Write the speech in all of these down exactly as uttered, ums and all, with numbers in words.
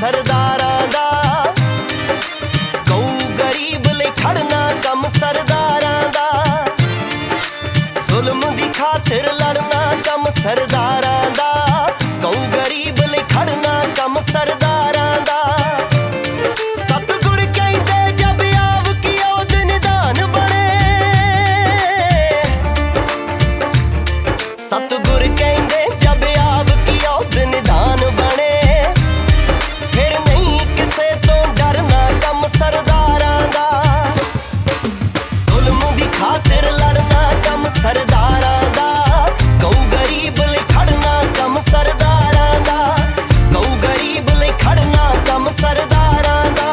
सरदारां दा। गऊ गरीब लई खड़ना कम सरदारां दा। जुल्म दी खातिर लड़ना कम सरदारां दा। गऊ गरीब लई खड़ना कम सरदारां दा। सतगुर कहंदे जब आव की ओद निदान बने। सतगुर कहंदे जब आव की ओद निदान बने। फिर नहीं किसे तो डरना कम सरदारां दा। जुल्म दी खातिर लड़ना कम सरदारां दा। गऊ गरीब लई खड़ना कम सरदारां दा। गऊ गरीब लई खड़ना कम सरदारां दा।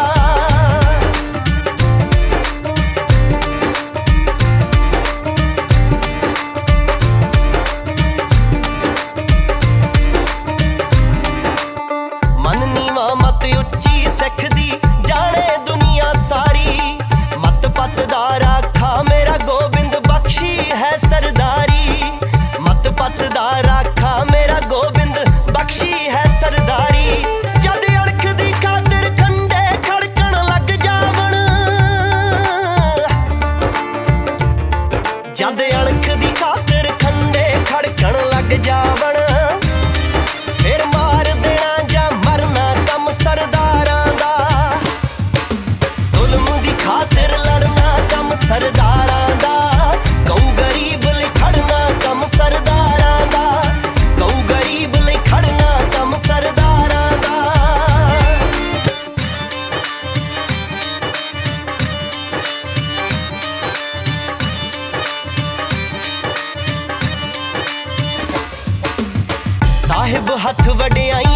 मन नीवा मत उच्ची सिख दी जाने दुनिया सारी। मत पत दा राखा मेरा गोबिंद बख्शी है सरदारी। मत पत दा राखा मेरा गोबिंद बख्शी है सरदारी। जद अड़ख दी खातिर खंडे खड़कण लग जावण। जद अड़ख दी खातिर खंडे खड़कण लग जावण। फिर मार देना जा मरना कम सरदारां दा। जुल्म दी खातिर लड़ना कम सरदारां दा। गऊ गरीब लई खड़ना कम सरदारां दा। गऊ गरीब लई खड़ना कम सरदारां दा। साहिब हथ वडियाई